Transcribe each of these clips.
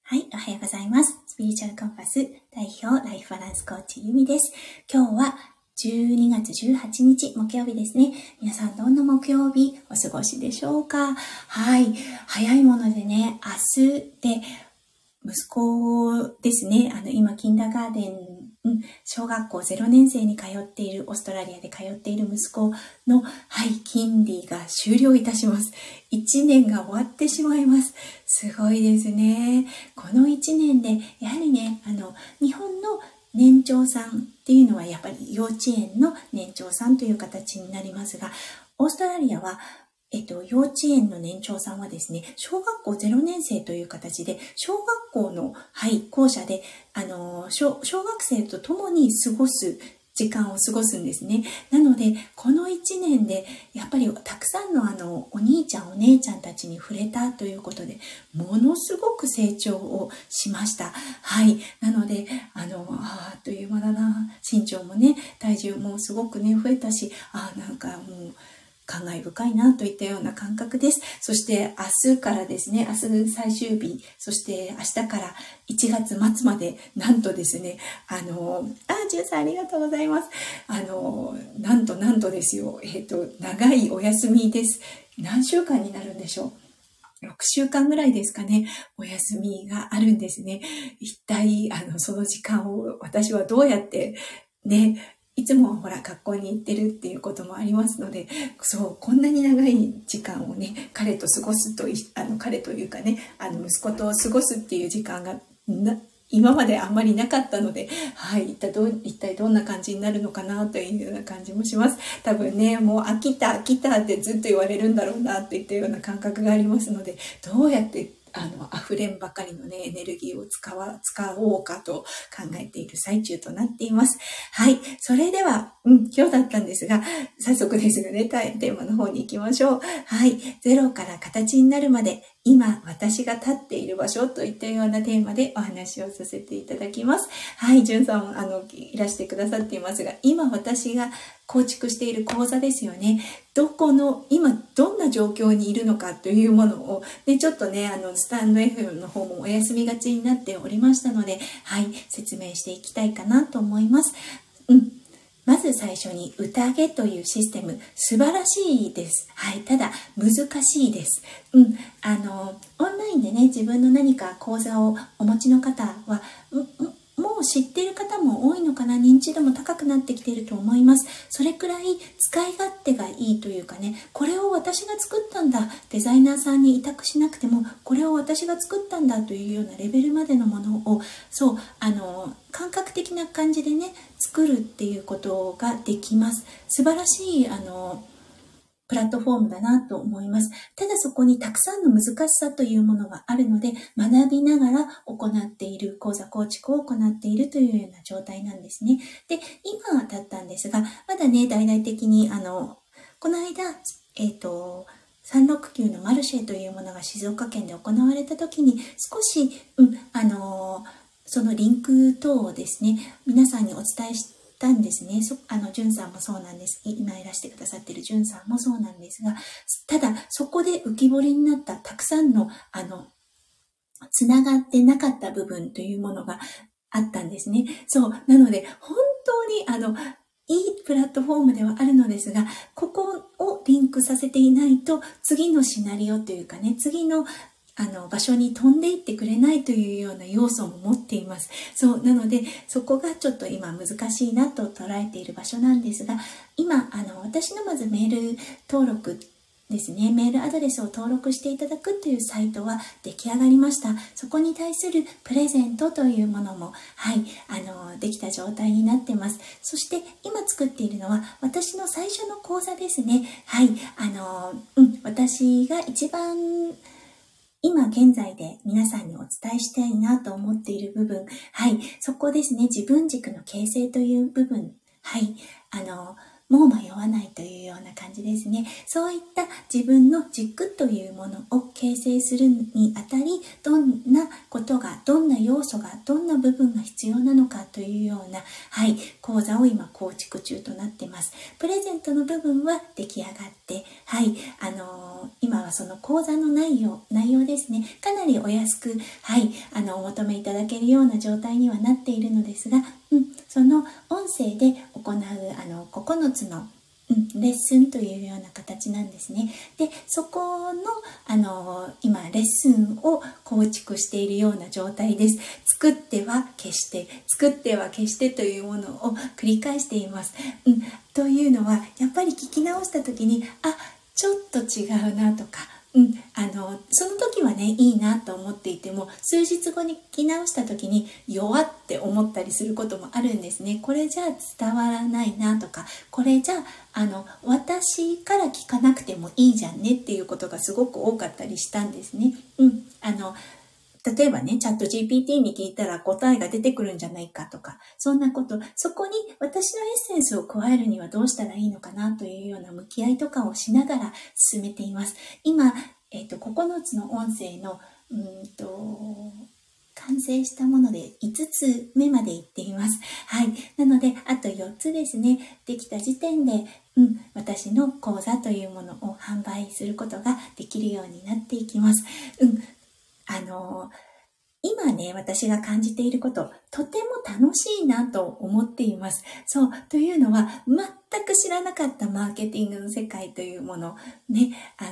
はい、おはようございます。スピリチュアルコンパス代表ライフバランスコーチゆみです。今日は12月18日木曜日ですね。皆さんどんな木曜日お過ごしでしょうか？はい、早いものでね、明日で息子ですね、今、キンダーガーデン、小学校0年生に通っている、オーストラリアで通っている息子の、金利が終了いたします。1年が終わってしまいます。すごいですね。この1年で、やはりね、日本の年長さんっていうのはやっぱり幼稚園の年長さんという形になりますが、オーストラリアは幼稚園の年長さんはですね、小学校0年生という形で、小学校の、校舎で、小学生と共に過ごす時間を過ごすんですね。なので、この1年で、やっぱりたくさんのお兄ちゃん、お姉ちゃんたちに触れたということで、ものすごく成長をしました。なので、あっという間だな。身長もね、体重もすごくね、増えたし、なんかもう、感慨深いなといったような感覚です。そして明日からですね、明日最終日、そして明日から1月末まで、なんとですね、ジュンさんありがとうございます。なんとですよ、長いお休みです。何週間になるんでしょう。6週間ぐらいですかね、お休みがあるんですね。一体、その時間を私はどうやってね、いつもほら学校に行ってるっていうこともありますので、こんなに長い時間をね、彼と過ごすと、彼というかね、息子と過ごすっていう時間が今まであんまりなかったので、一体どんな感じになるのかなというような感じもします。多分ね、もう飽きたってずっと言われるんだろうなといったような感覚がありますので、どうやって溢れんばかりのね、エネルギーを使おうかと考えている最中となっています。それでは、今日だったんですが、早速ですよね、テーマの方に行きましょう。ゼロから形になるまで、今私が立っている場所といったようなテーマでお話をさせていただきます。じゅんさんもいらしてくださっていますが、今私が構築している講座ですよね。今どんな状況にいるのかというものを、ちょっとね、スタンド FM の方もお休みがちになっておりましたので、説明していきたいかなと思います。まず最初に宴というシステム、素晴らしいです。ただ難しいです。オンラインでね、自分の何か講座をお持ちの方は、もう知っている方も多いのかな、認知度も高くなってきていると思います。それくらい使い勝手がいいというかね、これを私が作ったんだ、デザイナーさんに委託しなくても、これを私が作ったんだというようなレベルまでのものを、感覚的な感じでね、作るっていうことができます。素晴らしい、プラットフォームだなと思います。ただそこにたくさんの難しさというものがあるので、学びながら行っている、講座構築を行っているというような状態なんですね。で、今だったんですが、まだね、大々的に、この間、369のマルシェというものが静岡県で行われた時に、少し、そのリンク等をですね、皆さんにお伝えしたんですね。じゅんさんもそうなんです。今いらしてくださっているじゅんさんもそうなんですが、ただそこで浮き彫りになったたくさんのつながってなかった部分というものがあったんですね。なので本当にいいプラットフォームではあるのですが、ここをリンクさせていないと次のシナリオというかね、次の場所に飛んでいってくれないというような要素も持っています。なので、そこがちょっと今難しいなと捉えている場所なんですが、今、私のまずメール登録ですね、メールアドレスを登録していただくというサイトは出来上がりました。そこに対するプレゼントというものも、できた状態になってます。そして今作っているのは私の最初の講座ですね。私が一番今現在で皆さんにお伝えしたいなと思っている部分、そこですね、自分軸の形成という部分、もう迷わないというような感じですね。そういった自分の軸というものを形成するにあたり、どんなことが、どんな要素が、どんな部分が必要なのかというような、はい、講座を今構築中となってます。プレゼントの部分は出来上がって、はい、今はその講座の内容ですね、かなりお安く、はい、お求めいただけるような状態にはなっているのですが、その音声で行う9つのレッスンというような形なんですね。で、そこの、今、レッスンを構築しているような状態です。作っては消して、作っては消してというものを繰り返しています。というのは、やっぱり聞き直した時に、ちょっと違うなとか、その時はね、いいなと思っていても、数日後に聞き直した時に弱って思ったりすることもあるんですね。これじゃあ伝わらないなとか、これじゃあ私から聞かなくてもいいじゃんねっていうことがすごく多かったりしたんですね。例えばね、チャット GPT に聞いたら答えが出てくるんじゃないかとか、そんなこと、そこに私のエッセンスを加えるにはどうしたらいいのかなというような向き合いとかをしながら進めています。今、9つの音声の、完成したもので5つ目までいっています。はい。なので、あと4つですね、できた時点で、私の講座というものを販売することができるようになっていきます。今ね、私が感じていること、とても楽しいなと思っています。そう、というのは、全く知らなかったマーケティングの世界というもの、ね、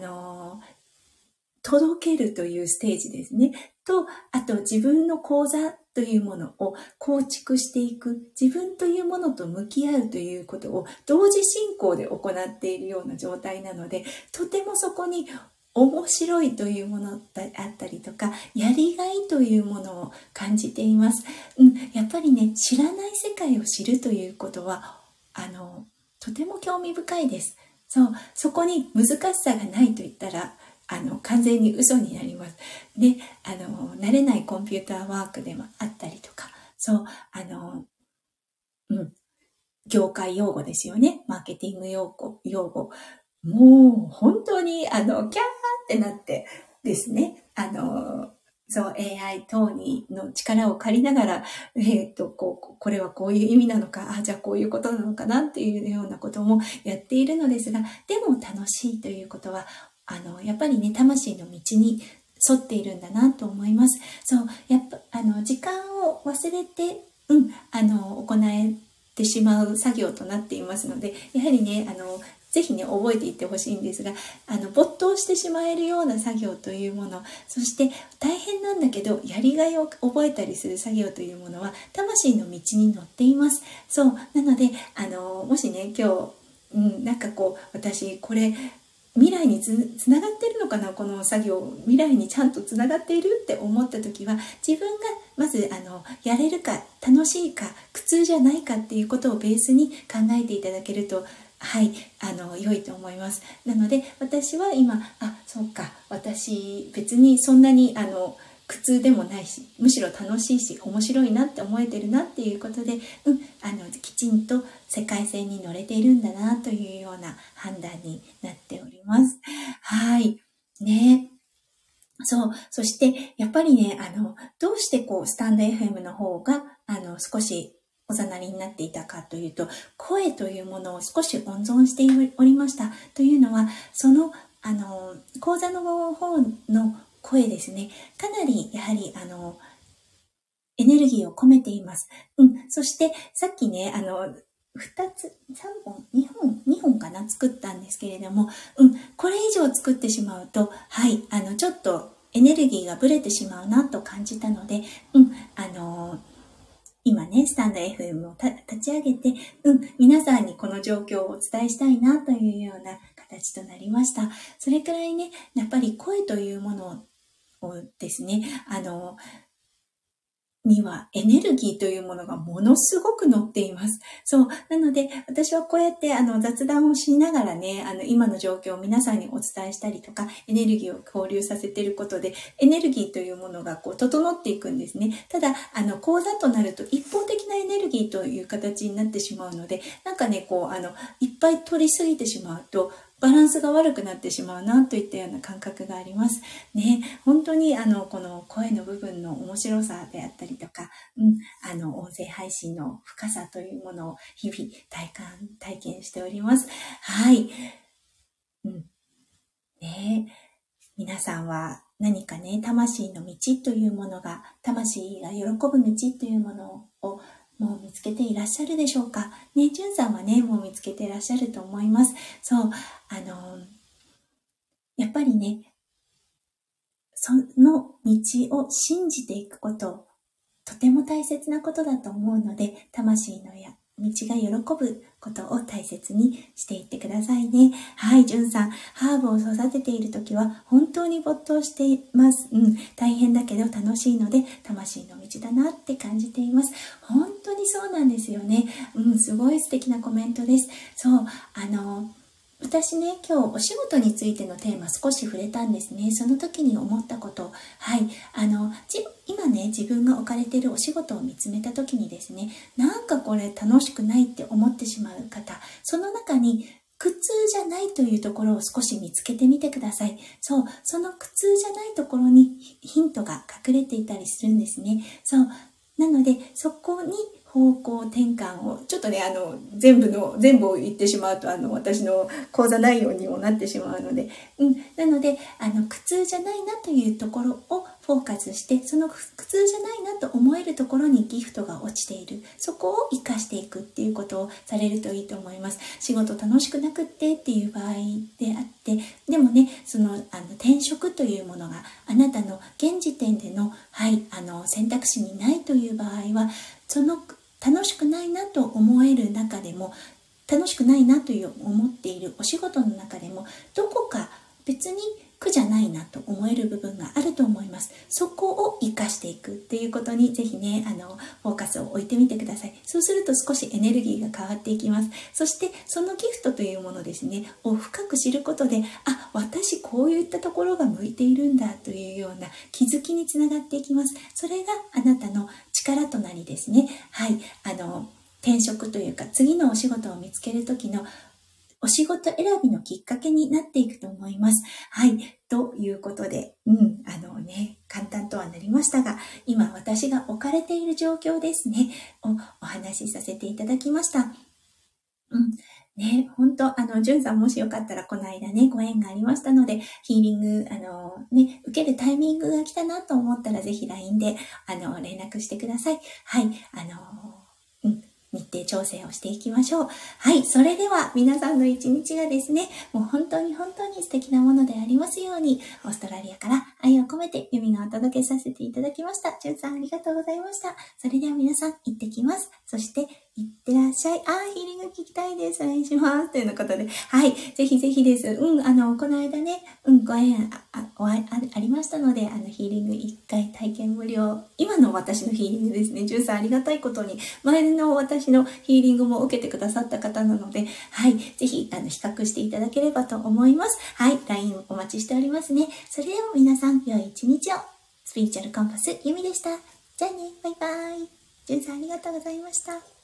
届けるというステージですね。と、あと自分の講座というものを構築していく、自分というものと向き合うということを同時進行で行っているような状態なので、とてもそこに面白いというものであったりとか、やりがいというものを感じています。やっぱりね、知らない世界を知るということは、とても興味深いです。そう、そこに難しさがないと言ったら、完全に嘘になります。で、慣れないコンピューターワークでもあったりとか、そう、業界用語ですよね。マーケティング用語。もう、本当に、キャーってなってですね、そう、AI 等の力を借りながら、これはこういう意味なのか、じゃあこういうことなのかなっていうようなこともやっているのですが、でも楽しいということは、やっぱりね、魂の道に沿っているんだなと思います。そう、やっぱ、時間を忘れて、行えてしまう作業となっていますので、やはりね、ぜひね、覚えていってほしいんですが、没頭してしまえるような作業というもの、そして大変なんだけど、やりがいを覚えたりする作業というものは、魂の道に乗っています。そう、なので、もしね、今日、なんかこう、私、これ、未来につながっているのかな、この作業、未来にちゃんとつながっているって思った時は、自分がまずやれるか、楽しいか、苦痛じゃないかっていうことをベースに考えていただけると、はい、良いと思います。なので、私は今、そうか、私、別にそんなに、苦痛でもないし、むしろ楽しいし、面白いなって思えてるなっていうことで、きちんと世界線に乗れているんだなというような判断になっております。はい。ね。そう。そして、やっぱりね、どうしてスタンド FM の方が、少しおざなりになっていたかというと、声というものを少し温存しておりました。というのは、その、講座の方の声ですね。かなり、やはり、エネルギーを込めています。そして、さっきね、2つ、3本、2本かな、作ったんですけれども、これ以上作ってしまうと、はい、ちょっとエネルギーがブレてしまうなと感じたので、今ね、スタンド FM を立ち上げて、皆さんにこの状況をお伝えしたいなというような形となりました。それくらいね、やっぱり声というものをですね、にはエネルギーというものがものすごく乗っています。そう。なので、私はこうやって雑談をしながらね、今の状況を皆さんにお伝えしたりとか、エネルギーを交流させていることで、エネルギーというものが整っていくんですね。ただ、講座となると一方的なエネルギーという形になってしまうので、なんかね、いっぱい取りすぎてしまうと、 バランスが悪くなってしまうなといったような感覚がありますね。本当にこの声の部分の面白さであったりとか、音声配信の深さというものを日々体験しております。はい。皆さんは何かね、魂の道というものが、魂が喜ぶ道というものをもう見つけていらっしゃるでしょうかね。じゅんさんはね、もう見つけていらっしゃると思います。そう、やっぱりね、その道を信じていくこと、とても大切なことだと思うので、魂の道が喜ぶことを大切にしていってくださいね。はい、じゅんさん、ハーブを育てているときは本当に没頭しています。大変だけど楽しいので、魂の道だなって感じています。本当にそうなんですよね。すごい素敵なコメントです。そう、私ね、今日お仕事についてのテーマ少し触れたんですね。その時に思ったこと、はい、今ね、自分が置かれているお仕事を見つめた時にですね、なんかこれ楽しくないって思ってしまう方、その中に苦痛じゃないというところを少し見つけてみてください。そう、その苦痛じゃないところにヒントが隠れていたりするんですね。そう、なのでそこに方向転換を、ちょっとね、全部を言ってしまうと、私の講座内容にもなってしまうので、なので、苦痛じゃないなというところをフォーカスして、その苦痛じゃないなと思えるところにギフトが落ちている。そこを活かしていくっていうことをされるといいと思います。仕事楽しくなくってっていう場合であって、でもね、転職というものがあなたの現時点での、選択肢にないという場合は、その楽しくないなと思える中でも、楽しくないなと思っているお仕事の中でも、どこか別に苦じゃないなと思える部分があると思います。そこを活かしていくっていうことにぜひね、フォーカスを置いてみてください。そうすると少しエネルギーが変わっていきます。そしてそのギフトというものですね、を深く知ることで、私こういったところが向いているんだというような気づきにつながっていきます。それがあなたの力となりですね、転職というか次のお仕事を見つける時のお仕事選びのきっかけになっていくと思います。はい。ということで、簡単とはなりましたが、今私が置かれている状況ですね、をお話しさせていただきました。本当、じゅんさんもしよかったらこの間ね、ご縁がありましたので、ヒーリング、受けるタイミングが来たなと思ったら、ぜひ LINE で、連絡してください。はい。日程調整をしていきましょう。はい。それでは皆さんの一日がですね、もう本当に素敵なものでありますように、オーストラリアから愛を込めてユミがお届けさせていただきました。じゅんさんありがとうございました。それでは皆さん行ってきます。そして行ってらっしゃい。ヒーリング聞きたいです。お願いします。というようなことで。はい。ぜひぜひです。この間ね、ご縁ありましたので、ヒーリング1回体験無料。今の私のヒーリングですね。じゅんさんありがたいことに、前の私のヒーリングも受けてくださった方なので、はい。ぜひ、比較していただければと思います。はい。LINE お待ちしておりますね。それでは皆さん、良い一日を。スピリチュアルコンパス、ゆみでした。じゃあね、バイバイ。じゅんさんありがとうございました。